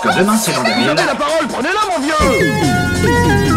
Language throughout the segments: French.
que demain c'est l'an 2000. Prenez la parole, prenez-la mon vieux.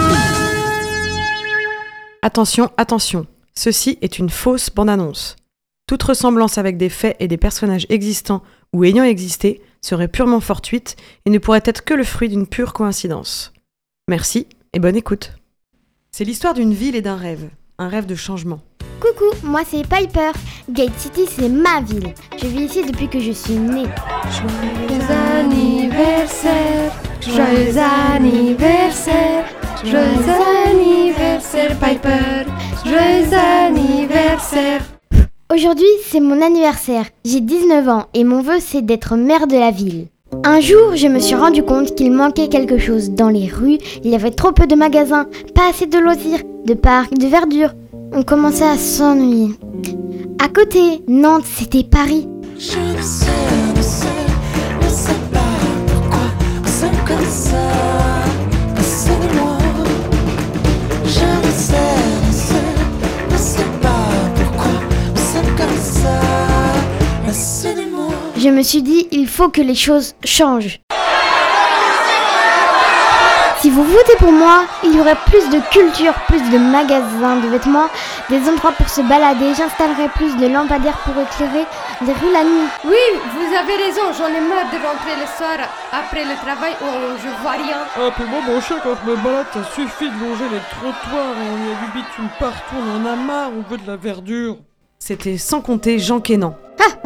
Attention, attention, ceci est une fausse bande-annonce. Toute ressemblance avec des faits et des personnages existants ou ayant existé serait purement fortuite et ne pourrait être que le fruit d'une pure coïncidence. Merci et bonne écoute. C'est l'histoire d'une ville et d'un rêve, un rêve de changement. Coucou, moi c'est Piper. Gate City c'est ma ville. Je vis ici depuis que je suis née. Joyeux anniversaire, joyeux anniversaire, joyeux anniversaire Piper, joyeux anniversaire. Aujourd'hui c'est mon anniversaire. J'ai 19 ans et mon vœu c'est d'être maire de la ville. Un jour, je me suis rendu compte qu'il manquait quelque chose. Dans les rues, il y avait trop peu de magasins, pas assez de loisirs, de parcs, de verdure. On commençait à s'ennuyer. À côté, Nantes, c'était Paris. Je ne sais pas pourquoi c'est comme ça. C'est moi. Je ne sais pas pourquoi c'est comme ça. C'est moi. Je me suis dit, il faut que les choses changent. Si vous votez pour moi, il y aurait plus de culture, plus de magasins de vêtements, des endroits pour se balader, j'installerai plus de lampadaires pour éclairer les rues la nuit. Oui, vous avez raison, j'en ai marre de rentrer le soir après le travail où je vois rien. Ah, puis moi, mon chat, quand je me balade, ça suffit de longer les trottoirs, on y a du bitume partout, on en a marre, on veut de la verdure. C'était sans compter Jean Quénan.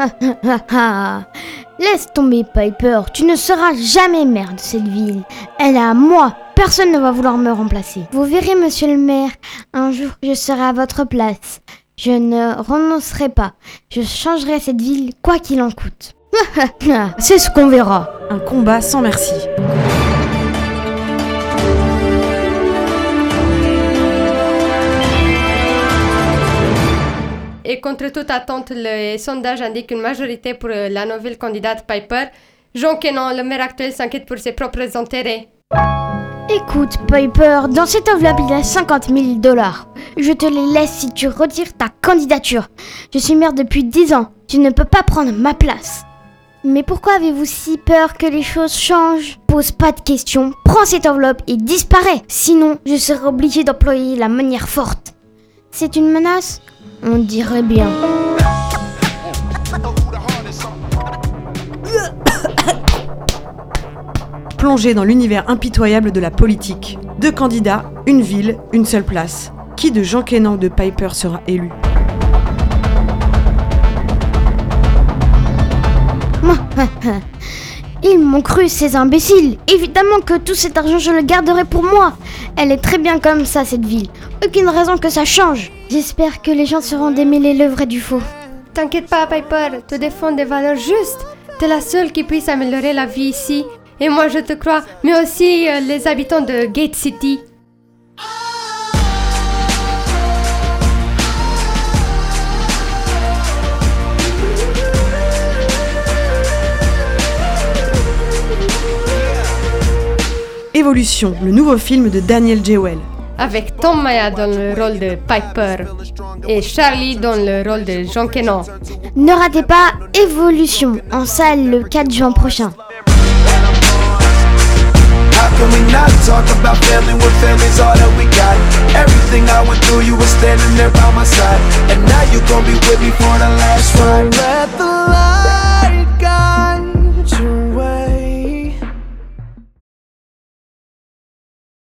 Laisse tomber Piper, tu ne seras jamais maire de cette ville. Elle est à moi, personne ne va vouloir me remplacer. Vous verrez monsieur le maire, un jour je serai à votre place. Je ne renoncerai pas, je changerai cette ville quoi qu'il en coûte. C'est ce qu'on verra. Un combat sans merci. Et contre toute attente, les sondages indiquent une majorité pour la nouvelle candidate Piper. Jean Quénan, le maire actuel, s'inquiète pour ses propres intérêts. Écoute Piper, dans cette enveloppe il y a $50,000. Je te les laisse si tu retires ta candidature. Je suis maire depuis 10 ans, tu ne peux pas prendre ma place. Mais pourquoi avez-vous si peur que les choses changent ? Pose pas de questions, prends cette enveloppe et disparais. Sinon, je serai obligé d'employer la manière forte. C'est une menace ? On dirait bien. Plongé dans l'univers impitoyable de la politique. 2 candidats, une ville, une seule place. Qui de Jean Quénan ou de Piper sera élu ? Ils m'ont cru, ces imbéciles. Évidemment que tout cet argent, je le garderai pour moi. Elle est très bien comme ça, cette ville. Aucune raison que ça change. J'espère que les gens sauront démêler le vrai du faux. T'inquiète pas, Piper, te défends des valeurs justes. T'es la seule qui puisse améliorer la vie ici. Et moi, je te crois, mais aussi les habitants de Gate City. Évolution, le nouveau film de Daniel Jewel. Avec Tom Maya dans le rôle de Piper et Charlie dans le rôle de Jean Quénan. Ne ratez pas Évolution en salle le 4 juin prochain. How can we not talk about family when family's all that we got? Everything I went through, you were standing there by my side. And now you gon' be with me for the last ride. Let the light